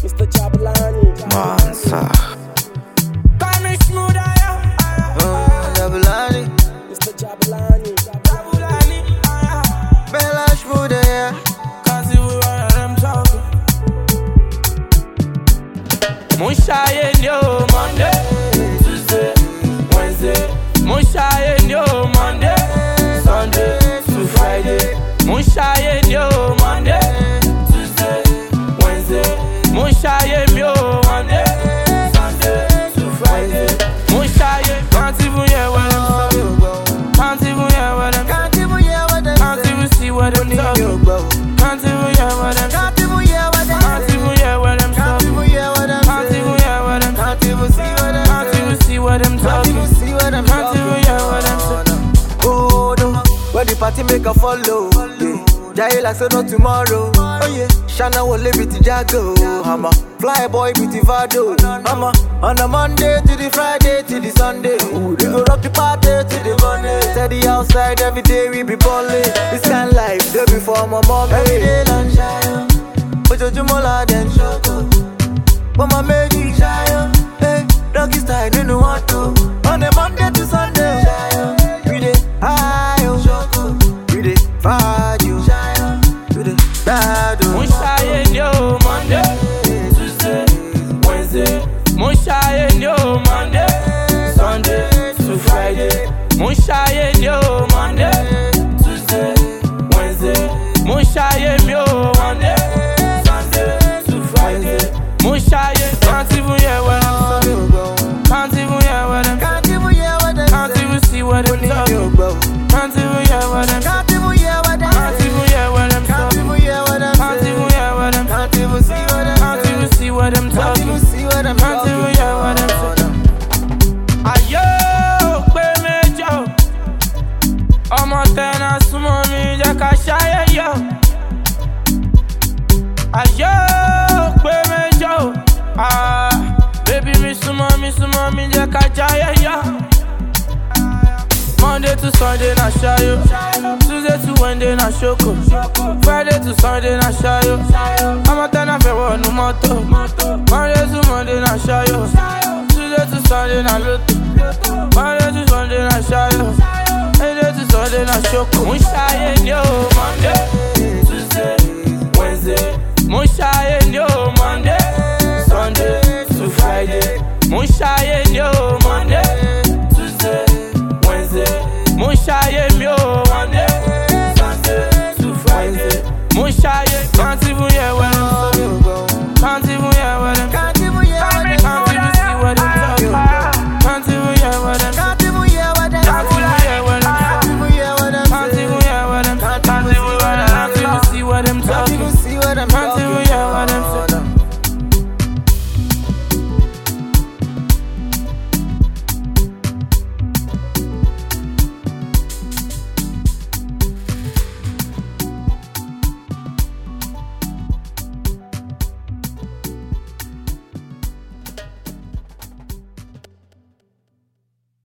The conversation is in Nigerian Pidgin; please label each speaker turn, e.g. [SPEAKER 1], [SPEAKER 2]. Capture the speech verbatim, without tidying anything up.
[SPEAKER 1] mister Jabulani.
[SPEAKER 2] Monster.
[SPEAKER 3] Call me smooth, I am.
[SPEAKER 2] Oh, Jabulani.
[SPEAKER 1] mister Jabulani.
[SPEAKER 3] Jabulani, I am.
[SPEAKER 2] Bella smooth, yeah.
[SPEAKER 3] Can't see what I'm talking. Musha in yo Monday, Tuesday, Wednesday. Musha in yo Monday, Sunday to Friday. Musha in yo Monday, Tuesday, Wednesday. Musha in yo Monday, Sunday to Friday. Musha in can't even hear what I'm saying. Can't even hear what I'm
[SPEAKER 2] Can't even hear what I'm
[SPEAKER 3] Can't even see what I'm talking. Can't even hear what I'm
[SPEAKER 2] Can't even hear what I'm
[SPEAKER 3] Can't even hear what I'm
[SPEAKER 2] Can't
[SPEAKER 3] talking.
[SPEAKER 2] even hear what I'm
[SPEAKER 3] Can't even hear what I'm
[SPEAKER 2] Can't even see what I'm
[SPEAKER 3] Can't even see what I'm
[SPEAKER 2] Can't
[SPEAKER 3] talking.
[SPEAKER 2] even see what I'm
[SPEAKER 3] Can't even hear what I'm saying.
[SPEAKER 2] Oh no, when the party make a follow, yeah. Jai like say no tomorrow. Oh yeah, Shana will live with the Jago. I'm a fly boy with the Vado. I'm a on a Monday to the Friday to the Sunday. Ooh, we go rock the party to the Monday. Steady outside every day we be balling. This kind of life day before my mom. Every day lunch shy, but you mola then shoko. But my baby shy, hey, doggy style you know what to. On a Monday to Sunday, we dey high, we dey fire, we dey bad.
[SPEAKER 3] Musha in yo Monday, Tuesday, Wednesday. Musha in yo Monday, Sunday to Friday. Musha in yo Monday, Tuesday, Wednesday. Musha in yo Monday, Sunday to Friday. Musha in can't even hear what I'm saying. Can't even hear what I'm
[SPEAKER 2] Can't even hear what I'm
[SPEAKER 3] Can't even see what I'm talking. Can't even hear what I'm
[SPEAKER 2] Can't even hear what I'm
[SPEAKER 3] Can't even hear what I'm
[SPEAKER 2] Can't
[SPEAKER 3] talking.
[SPEAKER 2] even hear what I'm
[SPEAKER 3] Can't even hear what I'm
[SPEAKER 2] Can't even see what I'm
[SPEAKER 3] Can't even see what I'm
[SPEAKER 2] Can't
[SPEAKER 3] talking.
[SPEAKER 2] even see what I'm
[SPEAKER 3] Can't even hear what I'm saying. Ayo, pe mejo. Ọmọ tẹ́ná súnmọ́ mi jẹ́ ká ṣayé yọ. Ayo, pe mejo. Ah, baby mi súnmọ́ mi súnmọ́ mi jẹ́ ká jayé yọ. Monday to Sunday na shayo, Tuesday to Wednesday na shoko, Friday to Sunday na shayo. Ọmọ tẹ́ná fẹ́ wọnú mọ́tò. Monday to Monday na shayo, Tuesday to Sunday na loto, Monday to Sunday na shayo, Wednesday to Sunday na shoko. Musha in yo Monday,